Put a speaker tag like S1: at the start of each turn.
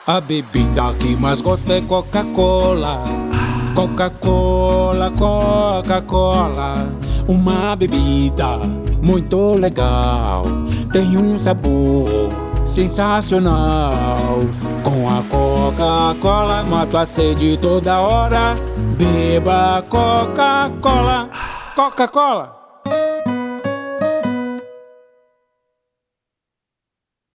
S1: A bebida que mais gosto é Coca-Cola. Coca-Cola, Coca-Cola. Uma bebida muito legal, tem um sabor sensacional. Com a Coca-Cola mato a sede toda hora. Beba Coca-Cola, Coca-Cola.